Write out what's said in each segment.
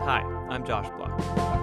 Hi, I'm Josh Block.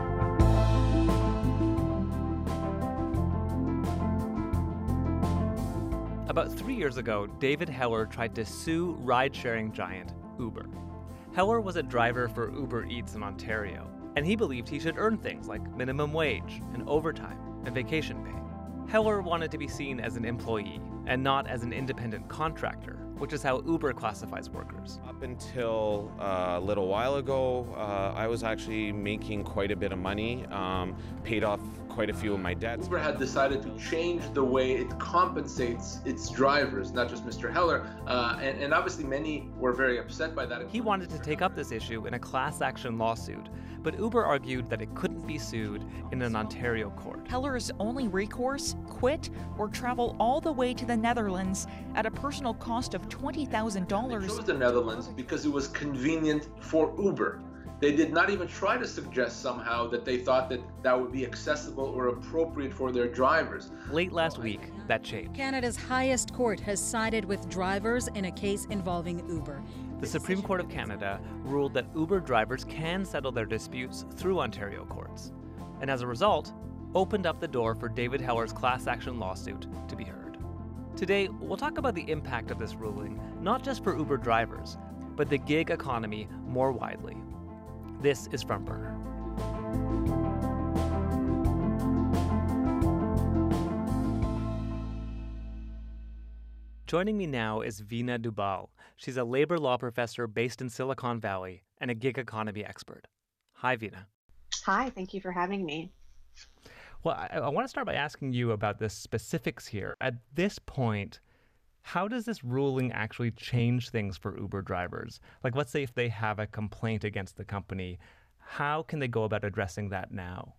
About 3 years ago, David Heller tried to sue ride-sharing giant Uber. Heller was a driver for Uber Eats in Ontario, and he believed he should earn things like minimum wage and overtime and vacation pay. Heller wanted to be seen as an employee and not as an independent contractor, which is how Uber classifies workers. Up until a little while ago, I was actually making quite a bit of money, paid off quite a few of my debts. Uber had decided to change the way it compensates its drivers, not just Mr. Heller, and obviously many were very upset by that. He wanted to take up this issue in a class action lawsuit, but Uber argued that it couldn't be sued in an Ontario court. Heller's only recourse: quit or travel all the way to the Netherlands at a personal cost of $20,000. They chose the Netherlands because it was convenient for Uber. They did not even try to suggest somehow that they thought that that would be accessible or appropriate for their drivers. Late last week, that changed. Canada's highest court has sided with drivers in a case involving Uber. The Supreme Court of Canada ruled that Uber drivers can settle their disputes through Ontario courts, and as a result, opened up the door for David Heller's class action lawsuit to be heard. Today, we'll talk about the impact of this ruling, not just for Uber drivers, but the gig economy more widely. This is Front Burner. Joining me now is Veena Dubal. She's a labor law professor based in Silicon Valley and a gig economy expert. Hi, Veena. Hi, thank you for having me. Well, I want to start by asking you about the specifics here. At this point, how does this ruling actually change things for Uber drivers? Like, let's say if they have a complaint against the company, how can they go about addressing that now?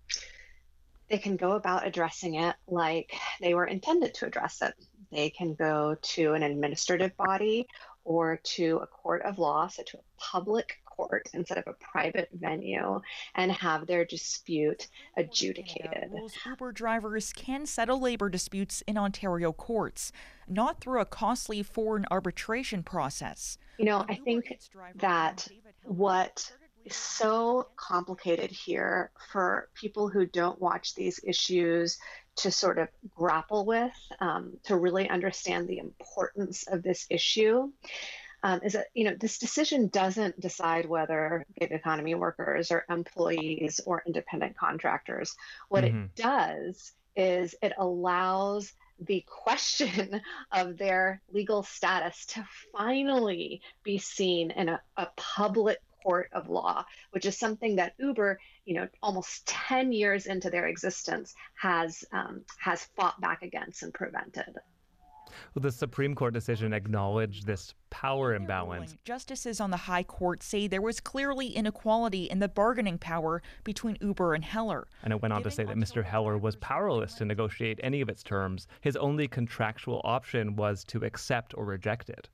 They can go about addressing it like they were intended to address it. They can go to an administrative body or to a court of law, so to a public court instead of a private venue, and have their dispute adjudicated. Uber drivers can settle labor disputes in Ontario courts, not through a costly foreign arbitration process. I think that what is so complicated here for people who don't watch these issues to sort of grapple with, to really understand the importance of this issue, is that, this decision doesn't decide whether gig economy workers are employees or independent contractors. What it does is it allows the question of their legal status to finally be seen in a public court of law, which is something that Uber, almost 10 years into their existence, has fought back against and prevented. Well, the Supreme Court decision acknowledged this power imbalance. Justices on the High Court say there was clearly inequality in the bargaining power between Uber and Heller. And it went on to say that Mr. Heller was powerless to negotiate any of its terms. His only contractual option was to accept or reject it.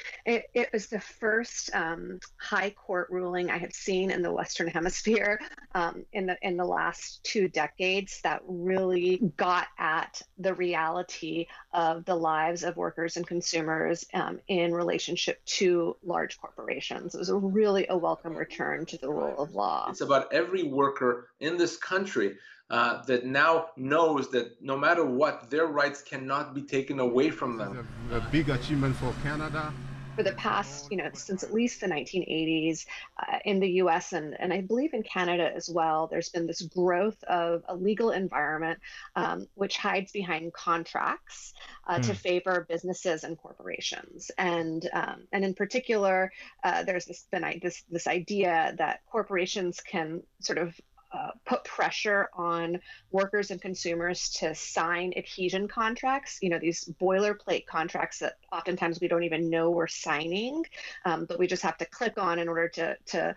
It was the first high court ruling I have seen in the Western Hemisphere in the last 2 decades that really got at the reality of the lives of workers and consumers in relationship to large corporations. It was really a welcome return to the rule of law. It's about every worker in this country that now knows that no matter what, their rights cannot be taken away from them. A big achievement for Canada. For the past, since at least the 1980s in the US and I believe in Canada as well, there's been this growth of a legal environment which hides behind contracts to favor businesses and corporations. And in particular, there's this idea that corporations can sort of put pressure on workers and consumers to sign adhesion contracts, these boilerplate contracts that oftentimes we don't even know we're signing, but we just have to click on in order to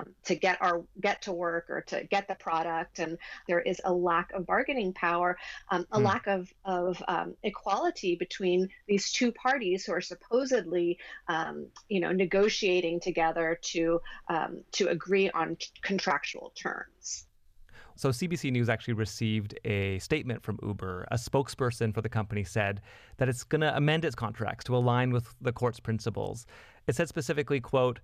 get to work or to get the product. And there is a lack of bargaining power, a lack of equality between these two parties who are supposedly, negotiating together to agree on contractual terms. So CBC News actually received a statement from Uber. A spokesperson for the company said that it's going to amend its contracts to align with the court's principles. It said specifically, quote,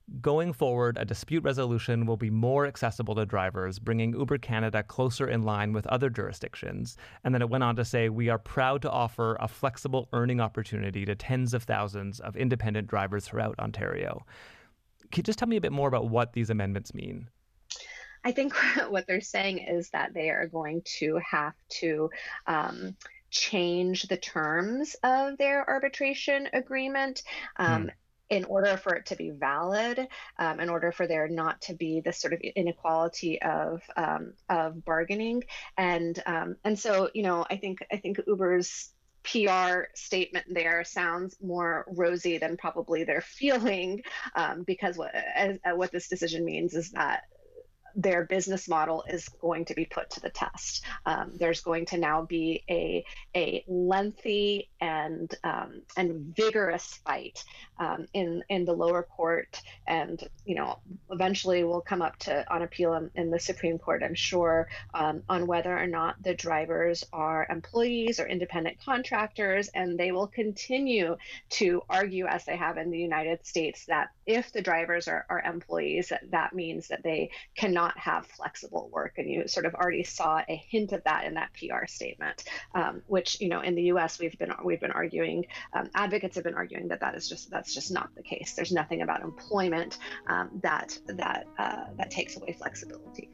Going forward, a dispute resolution will be more accessible to drivers, bringing Uber Canada closer in line with other jurisdictions. And then it went on to say, we are proud to offer a flexible earning opportunity to tens of thousands of independent drivers throughout Ontario. Can you just tell me a bit more about what these amendments mean? I think what they're saying is that they are going to have to change the terms of their arbitration agreement. In order for it to be valid, in order for there not to be this sort of inequality of bargaining, and so I think Uber's PR statement there sounds more rosy than probably they're feeling, because what this decision means is that their business model is going to be put to the test. There's going to now be a lengthy and vigorous fight in the lower court, and eventually will come up on appeal in the Supreme Court, I'm sure, on whether or not the drivers are employees or independent contractors, and they will continue to argue, as they have in the United States, that if the drivers are employees, that means that they cannot have flexible work. And you sort of already saw a hint of that in that PR statement, which in the U.S. we've been arguing. Advocates have been arguing that's just not the case. There's nothing about employment that takes away flexibility.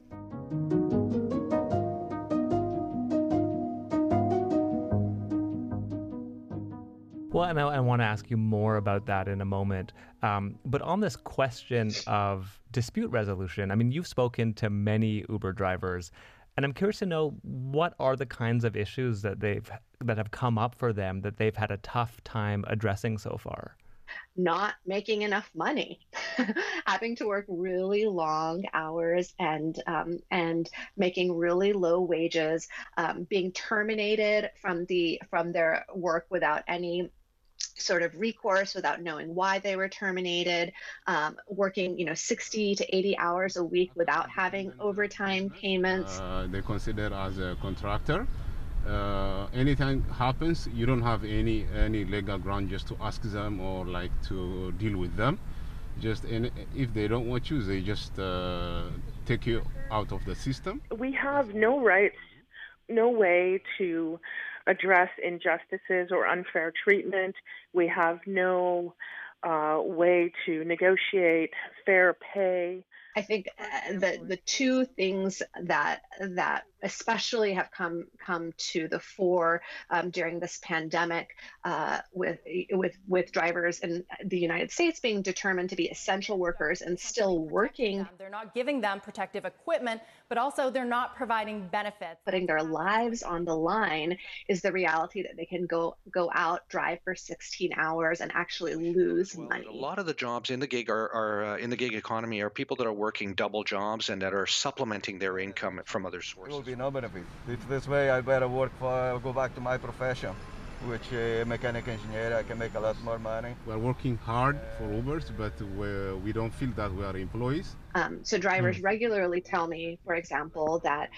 Well, and I want to ask you more about that in a moment. But on this question of dispute resolution, I mean, you've spoken to many Uber drivers, and I'm curious to know, what are the kinds of issues that have come up for them that they've had a tough time addressing so far? Not making enough money, having to work really long hours and making really low wages, being terminated from their work without any sort of recourse, without knowing why they were terminated, working 60 to 80 hours a week without having overtime payments. They consider as a contractor. Anything happens, you don't have any legal ground just to ask them or like to deal with them. If they don't want you, they just take you out of the system. We have no rights, no way to address injustices or unfair treatment. We have no way to negotiate fair pay. I think the two things that especially have come to the fore during this pandemic, with drivers in the United States being determined to be essential workers and still working. They're not giving them protective equipment, but also they're not providing benefits. Putting their lives on the line is the reality that they can go out, drive for 16 hours and actually lose money. A lot of the jobs in the gig are in the gig economy are people that are working double jobs and that are supplementing their income from other sources. There will be no benefit. This way I better go back to my profession, which mechanic engineer. I can make a lot more money. We're working hard for Ubers, but we don't feel that we are employees. So drivers regularly tell me, for example, that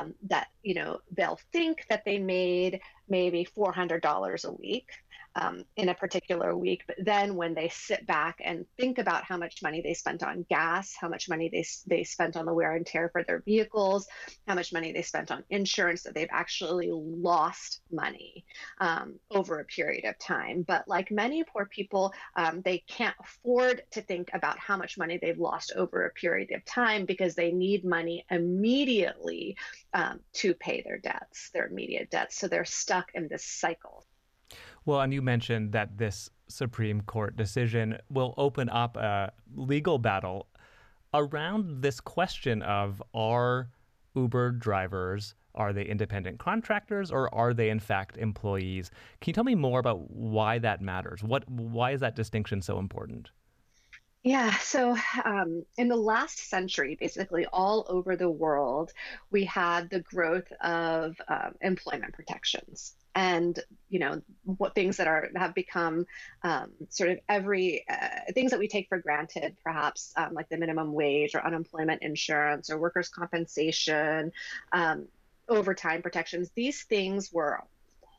they'll think that they made maybe $400 a week in a particular week, but then when they sit back and think about how much money they spent on gas, how much money they spent on the wear and tear for their vehicles, how much money they spent on insurance, that they've actually lost money over a period of time. But like many poor people, they can't afford to think about how much money they've lost over a period of time because they need money immediately to pay their immediate debts. So they're stuck in this cycle. Well, and you mentioned that this Supreme Court decision will open up a legal battle around this question of, are Uber drivers, are they independent contractors, or are they in fact employees? Can you tell me more about why that matters? Why is that distinction so important? Yeah, so in the last century, basically all over the world, we had the growth of employment protections. And what things that have become sort of things that we take for granted, perhaps like the minimum wage or unemployment insurance or workers' compensation, overtime protections. These things were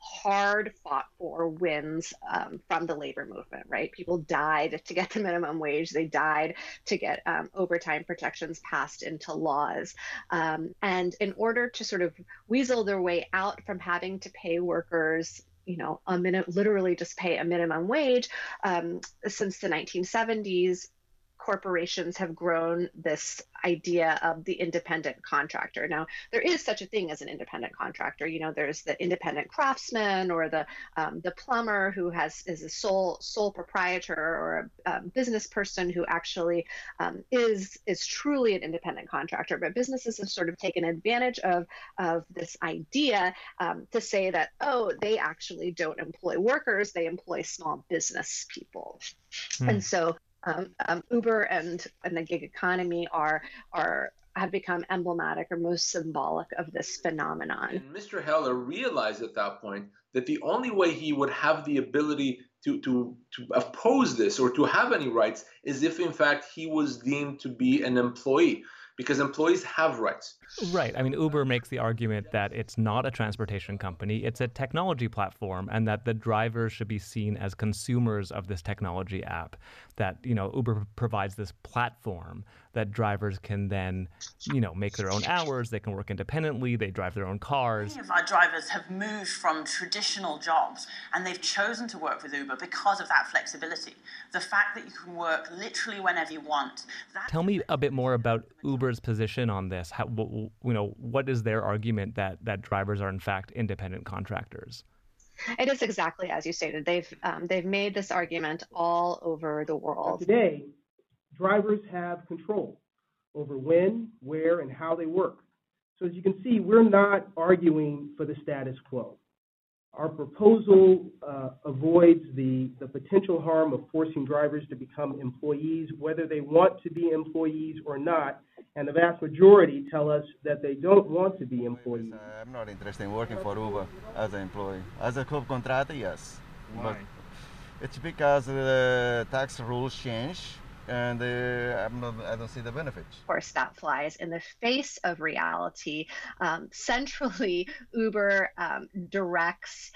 hard fought for wins from the labor movement, right? People died to get the minimum wage. They died to get overtime protections passed into laws. And in order to sort of weasel their way out from having to pay workers literally just pay a minimum wage, since the 1970s, corporations have grown this idea of the independent contractor. Now, there is such a thing as an independent contractor. There's the independent craftsman or the plumber who is a sole proprietor or a business person who actually is truly an independent contractor. But businesses have sort of taken advantage of this idea to say that, they actually don't employ workers, they employ small business people. And so Uber and the gig economy have become emblematic or most symbolic of this phenomenon. And Mr. Heller realized at that point that the only way he would have the ability to oppose this or to have any rights is if, in fact, he was deemed to be an employee, because employees have rights. Right. I mean, Uber makes the argument that it's not a transportation company, it's a technology platform, and that the drivers should be seen as consumers of this technology app. That, Uber provides this platform that drivers can then, make their own hours, they can work independently, they drive their own cars. Many of our drivers have moved from traditional jobs and they've chosen to work with Uber because of that flexibility. The fact that you can work literally whenever you want. Tell me a bit more about Uber's position on this. What is their argument that drivers are in fact independent contractors? It is exactly as you stated. They've made this argument all over the world. Today, drivers have control over when, where, and how they work. So as you can see, we're not arguing for the status quo. Our proposal avoids the potential harm of forcing drivers to become employees, whether they want to be employees or not. And the vast majority tell us that they don't want to be employees. I'm not interested in working for Uber as an employee. As a subcontractor, yes. Why? But it's because the tax rules change. And I don't see the benefits. Of course, that flies in the face of reality. Centrally, Uber directs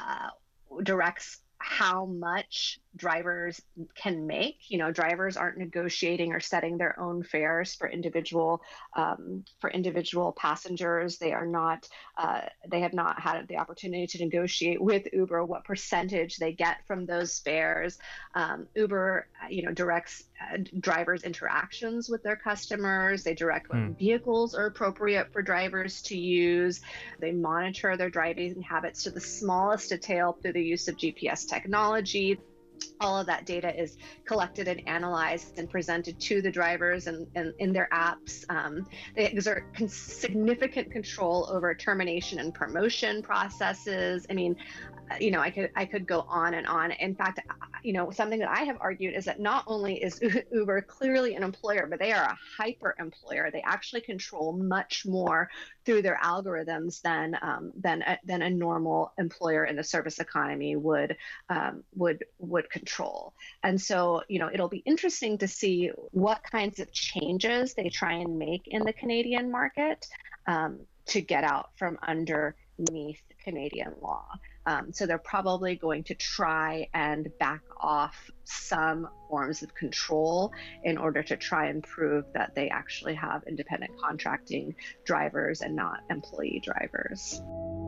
how much drivers can make. Drivers aren't negotiating or setting their own fares for individual passengers. They are not. They have not had the opportunity to negotiate with Uber what percentage they get from those fares. Uber, directs drivers' interactions with their customers. They direct what vehicles are appropriate for drivers to use. They monitor their driving habits to the smallest detail through the use of GPS technology. All of that data is collected and analyzed and presented to the drivers and in their apps. They exert significant control over termination and promotion processes. I mean, I could go on and on. In fact, something that I have argued is that not only is Uber clearly an employer, but they are a hyper employer. They actually control much more through their algorithms than a normal employer in the service economy would control. And so, it'll be interesting to see what kinds of changes they try and make in the Canadian market to get out from underneath Canadian law. So they're probably going to try and back off some forms of control in order to try and prove that they actually have independent contracting drivers and not employee drivers.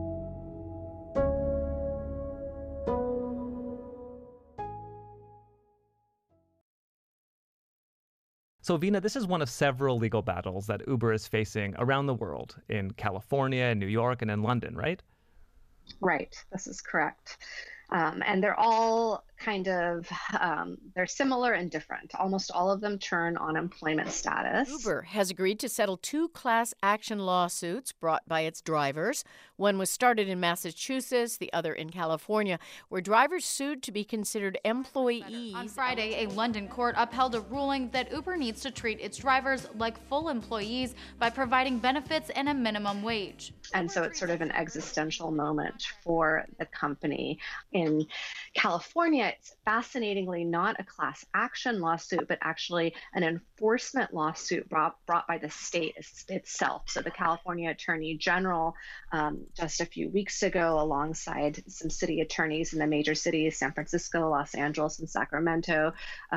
So, Veena, this is one of several legal battles that Uber is facing around the world, in California, in New York, and in London, right? Right, this is correct. And they're all kind of, they're similar and different. Almost all of them turn on employment status. Uber has agreed to settle 2 class action lawsuits brought by its drivers. One was started in Massachusetts, the other in California, where drivers sued to be considered employees. On Friday, a London court upheld a ruling that Uber needs to treat its drivers like full employees by providing benefits and a minimum wage. And so it's sort of an existential moment for the company. In California, it's fascinatingly not a class action lawsuit, but actually an enforcement lawsuit brought by the state itself. So the California Attorney General just a few weeks ago, alongside some city attorneys in the major cities, San Francisco, Los Angeles, and Sacramento,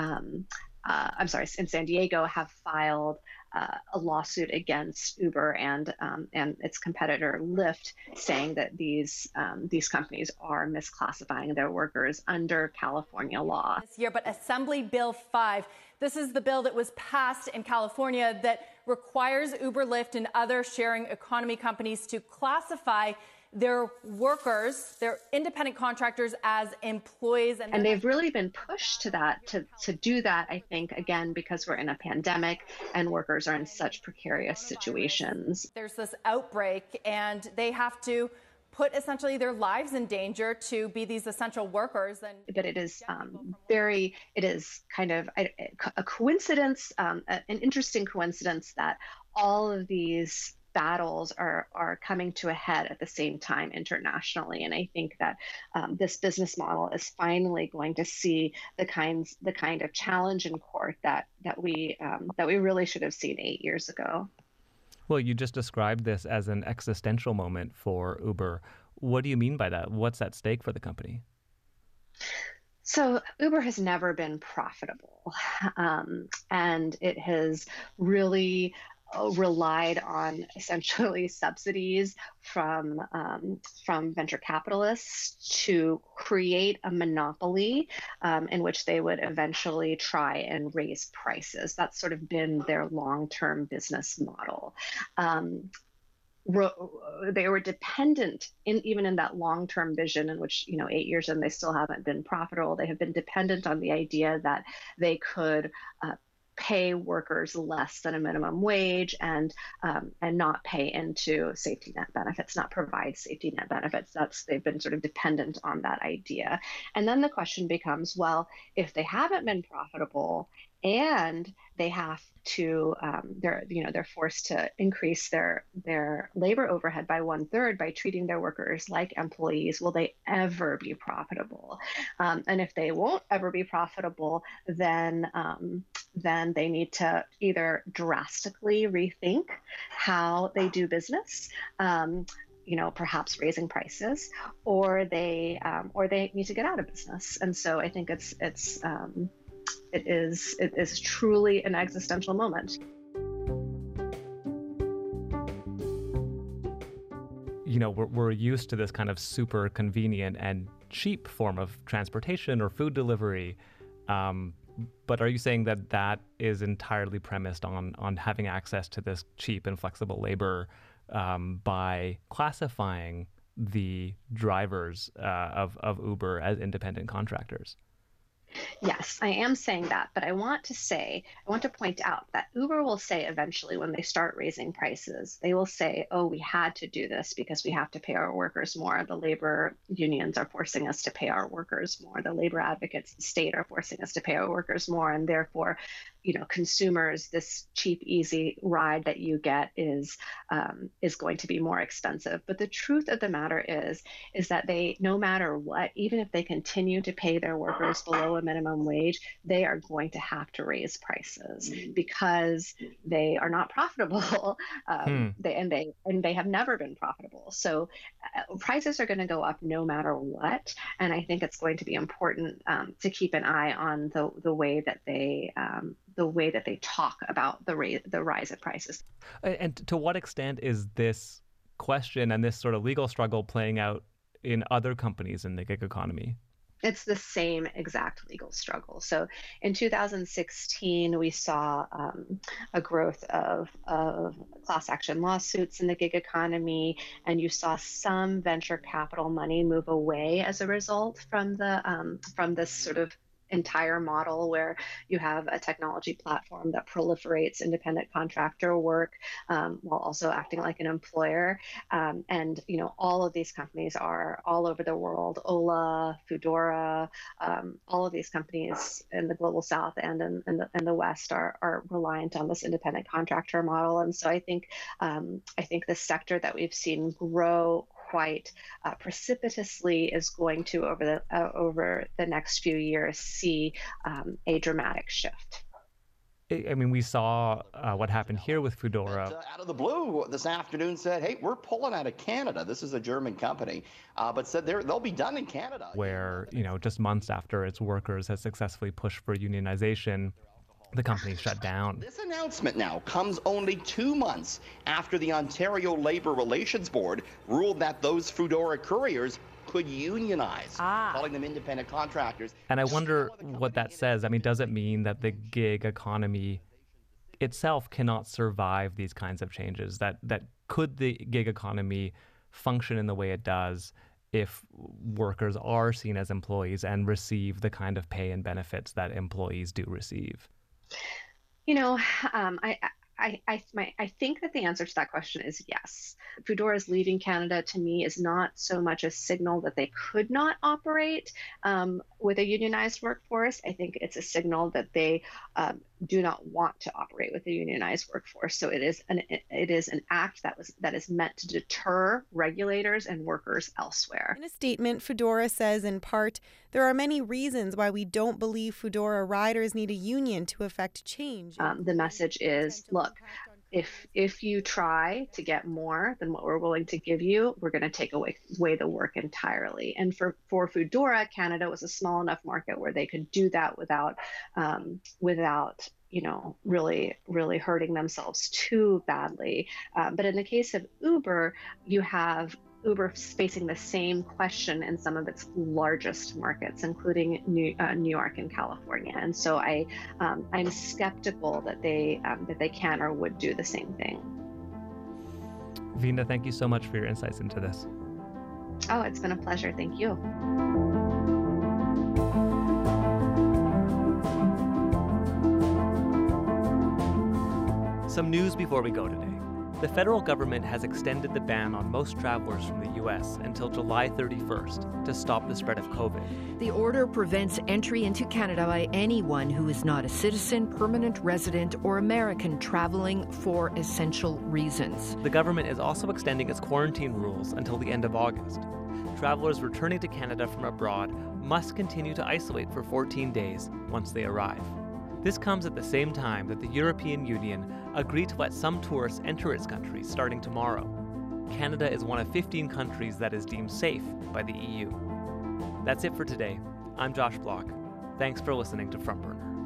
in San Diego, have filed a lawsuit against Uber and its competitor Lyft, saying that these companies are misclassifying their workers under California law. This year, but Assembly Bill 5, this is the bill that was passed in California that requires Uber, Lyft, and other sharing economy companies to classify their workers, their independent contractors, as employees. And they've really been pushed to that, to do that, I think, again, because we're in a pandemic and workers are in such precarious situations. There's this outbreak and they have to put essentially their lives in danger to be these essential workers. But it is it is kind of a coincidence, an interesting coincidence that all of these battles are coming to a head at the same time internationally, and I think that this business model is finally going to see the kind of challenge in court that we really should have seen 8 years ago. Well, you just described this as an existential moment for Uber. What do you mean by that? What's at stake for the company? So Uber has never been profitable, and it has really relied on essentially subsidies from venture capitalists to create a monopoly in which they would eventually try and raise prices. That's sort of been their long-term business model. They were dependent even in that long-term vision, in which 8 years in they still haven't been profitable. They have been dependent on the idea that they could pay workers less than a minimum wage and not pay into safety net benefits, not provide safety net benefits. They've been sort of dependent on that idea. And then the question becomes, well, if they haven't been profitable and they have to they're forced to increase their labor overhead by 1/3 by treating their workers like employees, will they ever be profitable? And if they won't ever be profitable, then they need to either drastically rethink how they do business, perhaps raising prices, or they need to get out of business. And so I think it is truly an existential moment. We're used to this kind of super convenient and cheap form of transportation or food delivery. But are you saying that is entirely premised on having access to this cheap and flexible labor by classifying the drivers of Uber as independent contractors? Yes, I am saying that, but I want to point out that Uber will say eventually, when they start raising prices, they will say, oh, we had to do this because we have to pay our workers more. The labor unions are forcing us to pay our workers more. The labor advocates, the state, are forcing us to pay our workers more. And therefore, consumers, this cheap, easy ride that you get is going to be more expensive. But the truth of the matter is that they, no matter what, even if they continue to pay their workers below a minimum wage, they are going to have to raise prices because they are not profitable. They have never been profitable. So prices are going to go up no matter what. And I think it's going to be important to keep an eye on the way that they talk about the rise of prices. And to what extent is this question and this sort of legal struggle playing out in other companies in the gig economy? It's the same exact legal struggle. So in 2016, we saw a growth of class action lawsuits in the gig economy, and you saw some venture capital money move away as a result from this sort of entire model where you have a technology platform that proliferates independent contractor work while also acting like an employer. And all of these companies are all over the world. Ola, Foodora, all of these companies in the global south and in the west are reliant on this independent contractor model. And so I think the sector that we've seen grow quite precipitously is going to, over the next few years, see a dramatic shift. I mean, we saw what happened here with Foodora. Out of the blue this afternoon said, hey, we're pulling out of Canada. This is a German company, but said they'll be done in Canada. Where, just months after its workers had successfully pushed for unionization, the company shut down. This announcement now comes only 2 months after the Ontario Labour Relations Board ruled that those Foodora couriers could unionize, calling them independent contractors. And I wonder what that says. I mean, does it mean that the gig economy itself cannot survive these kinds of changes? That could the gig economy function in the way it does if workers are seen as employees and receive the kind of pay and benefits that employees do receive? I think that the answer to that question is yes. Foodora's leaving Canada, to me, is not so much a signal that they could not operate with a unionized workforce. I think it's a signal that they do not want to operate with a unionized workforce. So it is an act that is meant to deter regulators and workers elsewhere. In a statement, Foodora says, in part, there are many reasons why we don't believe Foodora riders need a union to effect change. The message is, look, if you try to get more than what we're willing to give you, we're going to take away the work entirely. And for Foodora, Canada was a small enough market where they could do that without really hurting themselves too badly. But in the case of Uber, you have Uber facing the same question in some of its largest markets, including New York and California. And so I'm skeptical that they can or would do the same thing. Veena, thank you so much for your insights into this. Oh, it's been a pleasure. Thank you. Some news before we go today. The federal government has extended the ban on most travelers from the U.S. until July 31st to stop the spread of COVID. The order prevents entry into Canada by anyone who is not a citizen, permanent resident, or American traveling for essential reasons. The government is also extending its quarantine rules until the end of August. Travelers returning to Canada from abroad must continue to isolate for 14 days once they arrive. This comes at the same time that the European Union agreed to let some tourists enter its country starting tomorrow. Canada is one of 15 countries that is deemed safe by the EU. That's it for today. I'm Josh Block. Thanks for listening to Front Burner.